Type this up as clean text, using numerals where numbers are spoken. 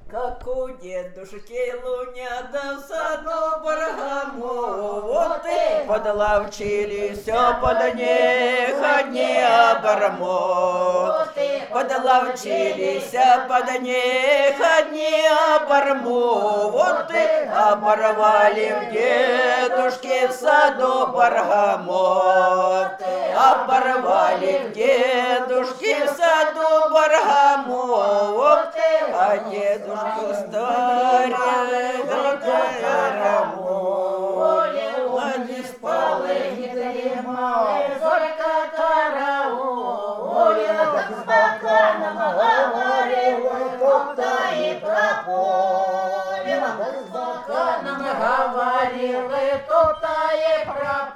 Как у дедушки Луня да в саду баргаму, вот и подловчились под них одни оборму. Подловчились под них одни оборму, вот и оборвали в дедушке в саду баргамот. Оборвали в дедушке в саду баргамот, а дедушку старый не спал и не дремал, зорька караулила, как с бакланом говорила, кто-то и прополила, как с бакланом говорила, кто-то и прополила.